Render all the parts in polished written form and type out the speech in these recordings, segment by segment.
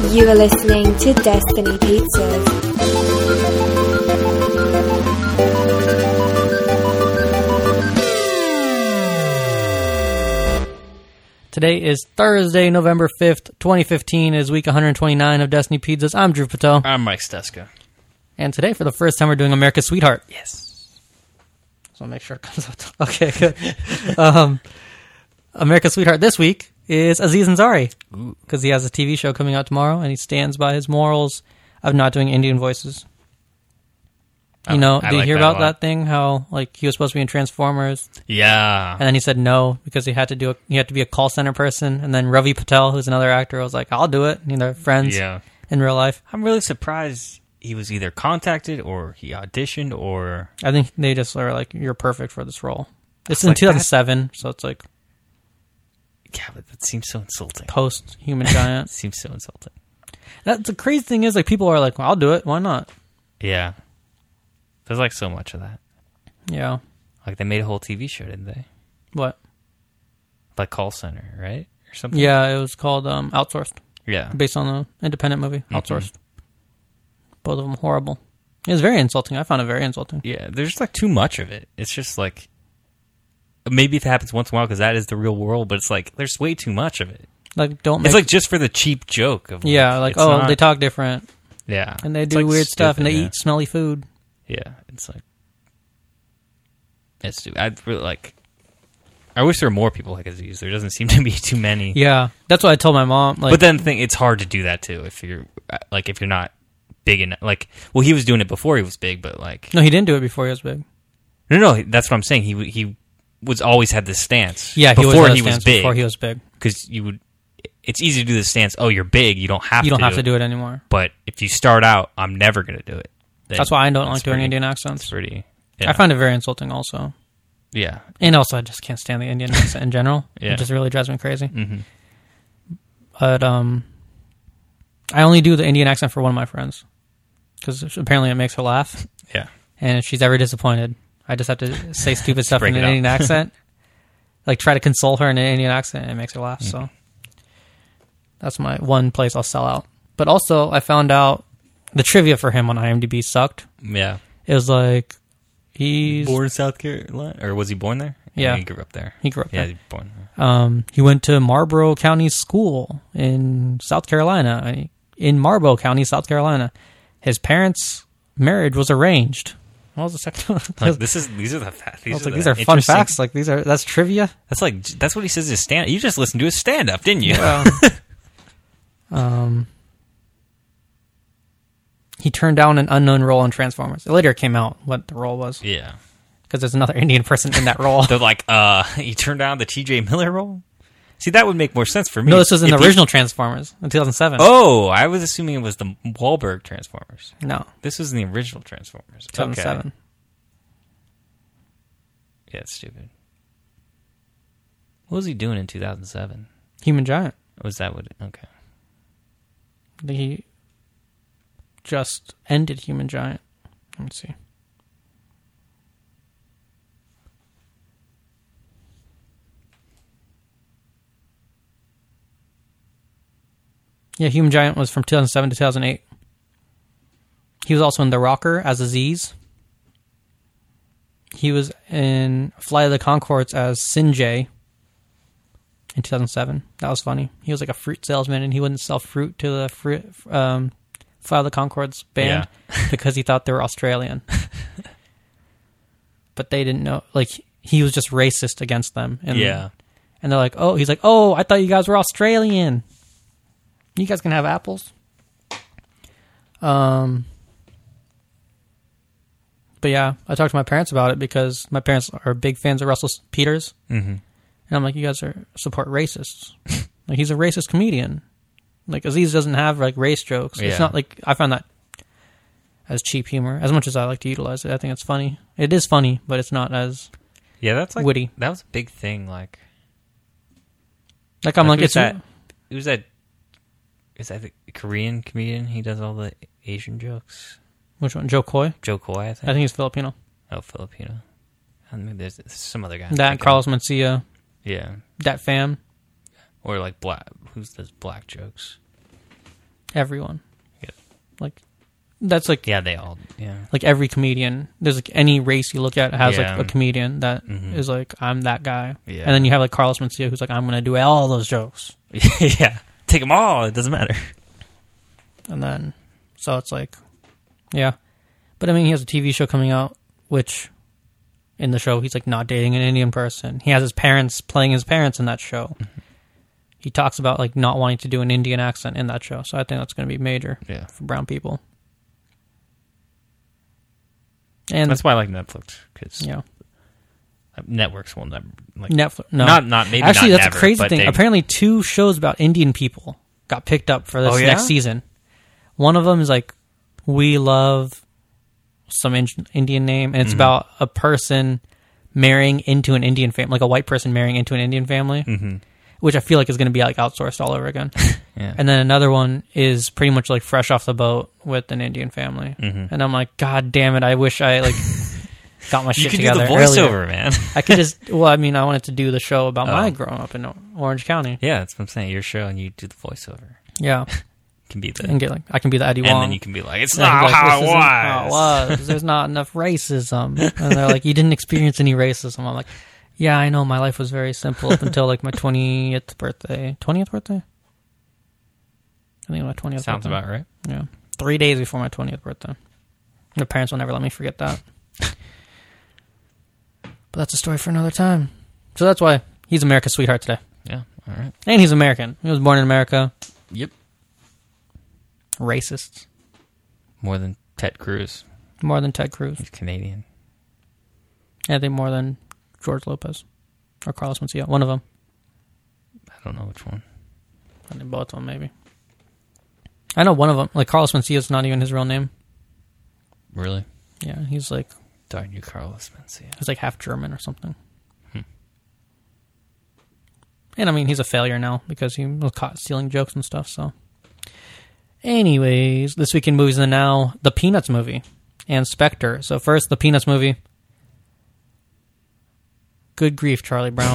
You are listening to Destiny Pizzas. Today is Thursday, November 5th, 2015. It is week 129 of Destiny Pizzas. I'm Drew Patel. I'm Mike Steska. And today, for the first time, we're doing America's Sweetheart. Yes. So I'll make sure it comes out. Okay, good. America's Sweetheart this week is Aziz Ansari, because he has a TV show coming out tomorrow, and he stands by his morals of not doing Indian voices. You know, did you hear about that thing? How he was supposed to be in Transformers? Yeah. And then he said no because he had to be a call center person. And then Ravi Patel, who's another actor, was like, "I'll do it." You know, they're friends in real life. I'm really surprised he was either contacted or he auditioned or... I think they just are like, "You're perfect for this role." It's in 2007, so it's like... Yeah, but that seems so insulting. Post Human Giant. Seems so insulting. The crazy thing is, people are like, well, "I'll do it. Why not?" Yeah. There's so much of that. Yeah. They made a whole TV show, didn't they? What? Call Center, right? Or something? Yeah, it was called Outsourced. Yeah. Based on the independent movie, Outsourced. Both of them horrible. It was very insulting. I found it very insulting. Yeah, there's too much of it. It's just maybe if it happens once in a while because that is the real world, but it's there's way too much of it. It's just for the cheap joke of they talk different. Yeah. And they do weird stuff and they eat smelly food. Yeah, it's stupid. I really I wish there were more people like Aziz. There doesn't seem to be too many. Yeah, that's what I told my mom. But then it's hard to do that too if you're if you're not big enough. He was doing it before he was big, but no, he didn't do it before he was big. No, that's what I'm saying. He was always had this stance. Yeah, before he was big. Before he was big, because it's easy to do the stance. Oh, you're big. You don't have to do it anymore. But if you start out, I'm never going to do it. That's why I don't like doing Indian accents. I find it very insulting also. Yeah. And also, I just can't stand the Indian accent in general. Yeah. It just really drives me crazy. Mm-hmm. But I only do the Indian accent for one of my friends. Because apparently it makes her laugh. Yeah. And if she's ever disappointed, I just have to say stupid stuff in an Indian accent. Try to console her in an Indian accent, and it makes her laugh. So that's my one place I'll sell out. But also, I found out the trivia for him on IMDb sucked. Yeah. It was he's... born in South Carolina? Or was he born there? Yeah. He grew up there. He grew up there. Yeah, he was born there. He went to Marlborough County School in South Carolina. In Marlborough County, South Carolina. His parents' marriage was arranged. What was the second one? These are the facts. These are fun facts. That's trivia. That's what he says in his stand. You just listened to his stand up, didn't you? Well, he turned down an unknown role in Transformers. It later came out what the role was. Yeah. Because there's another Indian person in that role. They're he turned down the T.J. Miller role? See, that would make more sense for me. No, this was in the original Transformers in 2007. Oh, I was assuming it was the Wahlberg Transformers. No. This was in the original Transformers. 2007. Okay. Yeah, it's stupid. What was he doing in 2007? Human Giant. Was that what... Okay. He just ended Human Giant. Let me see. Yeah, Human Giant was from 2007 to 2008. He was also in The Rocker as Aziz. He was in Flight of the Conchords as Sinjay in 2007. That was funny. He was a fruit salesman, and he wouldn't sell fruit to the Flight of the Conchords band because he thought they were Australian. But they didn't know. He was just racist against them. And they're like, oh, he's like, oh, I thought you guys were Australian. You guys can have apples. But yeah, I talked to my parents about it because my parents are big fans of Russell Peters. Mm-hmm. And I'm like, you guys support racists. He's a racist comedian. Aziz doesn't have race jokes. It's not I found that as cheap humor. As much as I like to utilize it, I think it's funny. It is funny, but it's not as witty. That was a big thing. Is that the Korean comedian? He does all the Asian jokes. Which one? Joe Coy? Joe Coy, I think. I think he's Filipino. Oh, Filipino. I mean, there's some other guy. That Carlos Mencia. Yeah. Dat Fam. Or black. Who's does black jokes? Everyone. Yeah. Like, that's like... Yeah, they all... Yeah. Like, every comedian, there's like any race you look at has like a comedian that is like, I'm that guy. Yeah. And then you have like Carlos Mencia, who's like, I'm going to do all those jokes. Yeah. Take them all. It doesn't matter. And then, so it's like, yeah. But I mean, he has a TV show coming out, which in the show, he's like not dating an Indian person. He has his parents playing his parents in that show. He talks about like not wanting to do an Indian accent in that show. So I think that's going to be major for brown people. And that's why I like Netflix, because networks will never like Netflix. No, not maybe. Actually, not that's never, a crazy thing. Apparently, 2 shows about Indian people got picked up for this next season. One of them is like We Love some Indian name, and it's about a person marrying into an Indian family, like a white person marrying into an Indian family, which I feel like is going to be like outsourced all over again. And then another one is pretty much like Fresh Off the Boat with an Indian family, and I'm like, God damn it! I wish I like got my shit together. You could do the voiceover, earlier. Man. I could just. Well, I mean, I wanted to do the show about my growing up in Orange County. Yeah, that's what I'm saying. Your show, and you do the voiceover. Yeah. Can be the and get like I can be the Eddie Wong, and then you can be like, it's not how it was. There's not enough racism, and they're like, you didn't experience any racism. I'm like, yeah, I know. My life was very simple up until like my 20th birthday. 20th birthday? I think my 20th. Sounds birthday. about right. Yeah, 3 days before my 20th birthday. My parents will never let me forget that. But that's a story for another time. So that's why he's America's sweetheart today. Yeah. All right. And he's American. He was born in America. Yep. Racists. More than Ted Cruz. More than Ted Cruz. He's Canadian. I think more than George Lopez. Or Carlos Mencia. One of them. I don't know which one. I think both of them, maybe. I know one of them. Like, Carlos Mencia is not even his real name. Really? Yeah, he's like... Darn you, Carlos Mencia. He's like half German or something. And I mean, he's a failure now because he was caught stealing jokes and stuff, so... Anyways, this week in Movies in the Now, the Peanuts movie and Spectre. So first, the Peanuts movie. Good grief, Charlie Brown.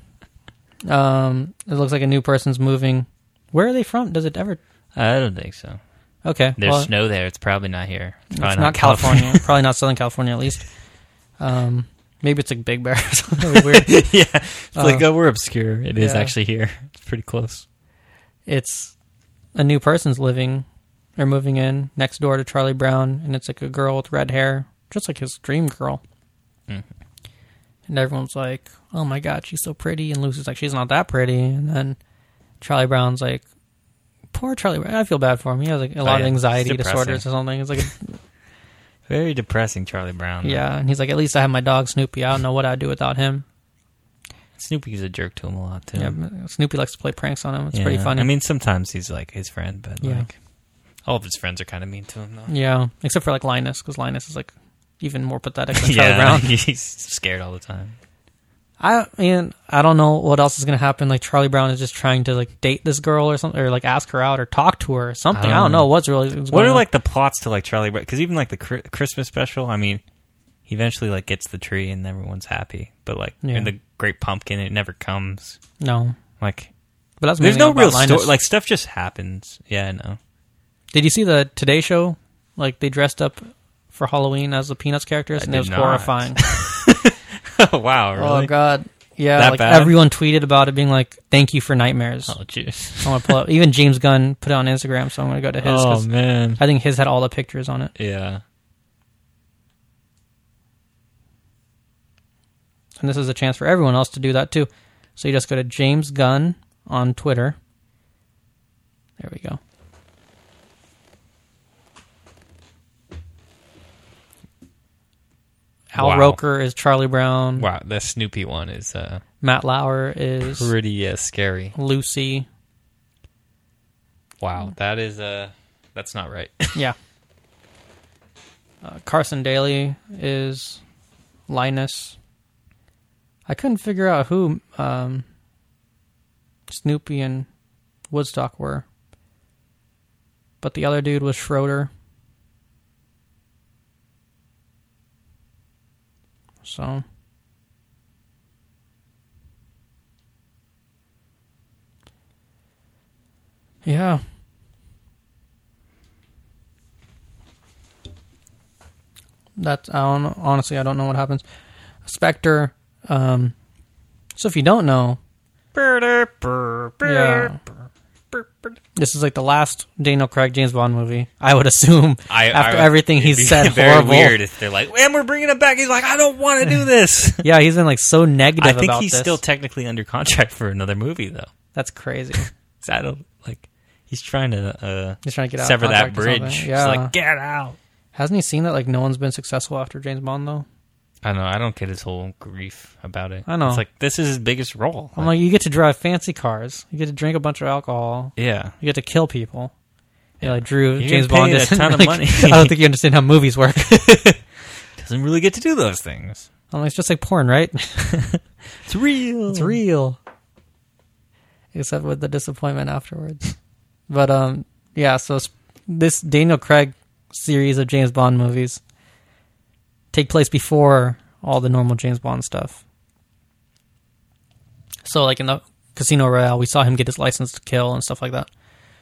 It looks like a new person's moving. Where are they from? Does it ever... I don't think so. Okay. There's snow there. It's probably not here. It's not California. Probably not Southern California, at least. Maybe it's like Big Bear or something weird. Yeah. It's like, we're obscure. It is actually here. It's pretty close. It's a new person's living or moving in next door to Charlie Brown, and it's like a girl with red hair, just like his dream girl. And everyone's like, oh my God, she's so pretty. And Lucy's like, she's not that pretty. And then Charlie Brown's like, poor Charlie Brown. I feel bad for him. He has like a lot of anxiety disorders or something. It's like very depressing, Charlie Brown. Yeah, and he's like, at least I have my dog Snoopy. I don't know what I'd do without him. Snoopy's a jerk to him a lot, too. Yeah, Snoopy likes to play pranks on him. It's pretty funny. I mean, sometimes he's like his friend, but like all of his friends are kind of mean to him, though. Yeah, except for like Linus, because Linus is like even more pathetic than Charlie Brown. He's scared all the time. I mean, I don't know what else is going to happen. Like, Charlie Brown is just trying to like date this girl or something, or like ask her out or talk to her or something. I don't know what's really going on. What are like the plots to like Charlie Brown? Because even like the Christmas special, I mean, he eventually like gets the tree and everyone's happy, but like in the Great Pumpkin, it never comes. No, like, but that's there's no real story. Like, stuff just happens. Yeah, I know. Did you see the Today Show? Like, they dressed up for Halloween as the Peanuts characters, and it was horrifying. Oh, wow, really? Oh, God. Yeah, that like bad? Everyone tweeted about it, being like, thank you for nightmares. Oh, jeez. I'm gonna pull up. Even James Gunn put it on Instagram, so I'm going to go to his. Oh, man. I think his had all the pictures on it. Yeah. And this is a chance for everyone else to do that, too. So you just go to James Gunn on Twitter. There we go. Al Roker is Charlie Brown. Wow, the Snoopy one is... Matt Lauer is... pretty scary. Lucy. Wow, that is... that's not right. Yeah. Carson Daly is Linus. I couldn't figure out who Snoopy and Woodstock were. But the other dude was Schroeder. So, yeah. Honestly, I don't know what happens. Spectre. So if you don't know, this is like the last Daniel Craig James Bond movie. I would assume after everything he's said, very horrible. Weird if they're like, and we're bringing it back. He's like, I don't want to do this. Yeah, he's been like so negative. I think he's still technically under contract for another movie though. That's crazy. I don't like. He's trying to get out, sever that bridge. Yeah, he's like, get out. Hasn't he seen that like no one's been successful after James Bond though? I know. I don't get his whole grief about it. I know. It's like, this is his biggest role. I'm like, you get to drive fancy cars. You get to drink a bunch of alcohol. Yeah. You get to kill people. Yeah, like Drew, You're James Bond a ton of money. I don't think you understand how movies work. Doesn't really get to do those things. I'm like, it's just like porn, right? It's real. It's real. Except with the disappointment afterwards. But, yeah, so this Daniel Craig series of James Bond movies take place before all the normal James Bond stuff. So, like in the Casino Royale, we saw him get his license to kill and stuff like that.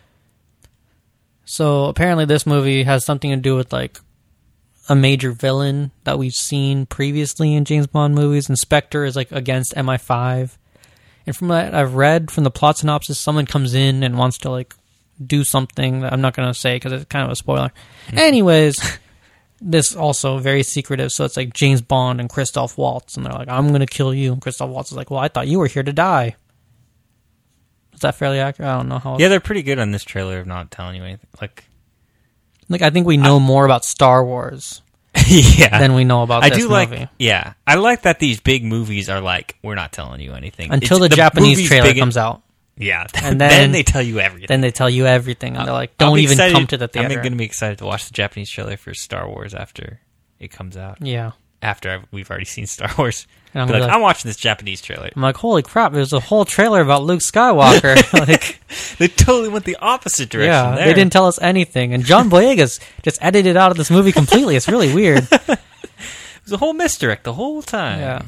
So, apparently this movie has something to do with, like, a major villain that we've seen previously in James Bond movies. And Spectre is, like, against MI5. And from what I've read, from the plot synopsis, someone comes in and wants to, like, do something that I'm not going to say because it's kind of a spoiler. Anyways... This also very secretive, so it's like James Bond and Christoph Waltz, and they're like, I'm going to kill you. And Christoph Waltz is like, well, I thought you were here to die. Is that fairly accurate? I don't know how... Yeah, they're pretty good on this trailer of not telling you anything. Like I think we know more about Star Wars than we know about this movie. Yeah, I like that these big movies are like, we're not telling you anything. Until the Japanese trailer comes out. Yeah, and then they tell you everything. Then they tell you everything, and they're like, "Don't even come to the theater." I'm going to be excited to watch the Japanese trailer for Star Wars after it comes out. Yeah, after we've already seen Star Wars, and I'm watching this Japanese trailer. I'm like, "Holy crap!" There's a whole trailer about Luke Skywalker. Like, they totally went the opposite direction. Yeah, there. They didn't tell us anything, and John Boyega's just edited out of this movie completely. It's really weird. It was a whole misdirect the whole time. Yeah.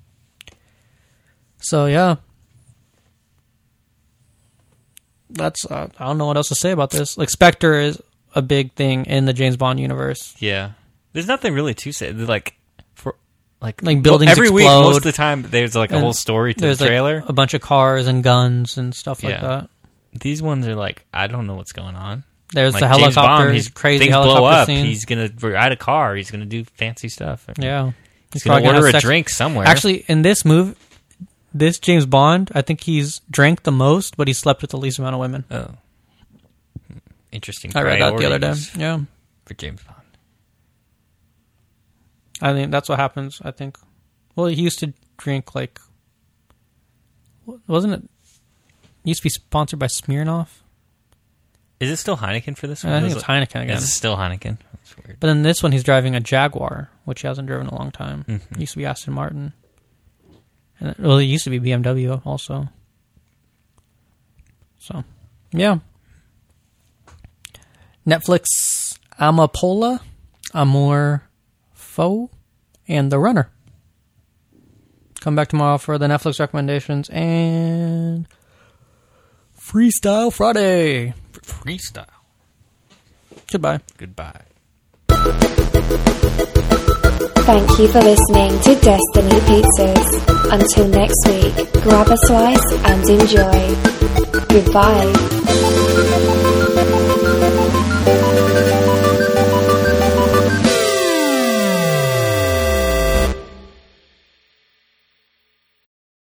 So yeah. That's I don't know what else to say about this. Like Spectre is a big thing in the James Bond universe. Yeah, there's nothing really to say. Like buildings every explode. Week, most of the time, there's like a whole story to the trailer. Like a bunch of cars and guns and stuff like that. These ones are like, I don't know what's going on. There's like the helicopter. James Bond, crazy things helicopter blow up. scene. He's gonna ride a car. He's gonna do fancy stuff. Yeah, he's gonna order a drink somewhere. Actually, in this movie. This James Bond, I think he's drank the most, but he slept with the least amount of women. Oh. Interesting. I read that the other day. Yeah. For James Bond. I think that's what happens, I think. Well, he used to drink like... Wasn't it... He used to be sponsored by Smirnoff? Is it still Heineken for this one? I think it's Heineken again. Is it still Heineken? That's weird. But then this one, he's driving a Jaguar, which he hasn't driven in a long time. Mm-hmm. It used to be Aston Martin. And it used to be BMW also. So, yeah. Netflix, Amapola, Amour Foe, and The Runner. Come back tomorrow for the Netflix recommendations and Freestyle Friday. Freestyle. Goodbye. Goodbye. Thank you for listening to Destiny Pizzas. Until next week, grab a slice and enjoy. Goodbye.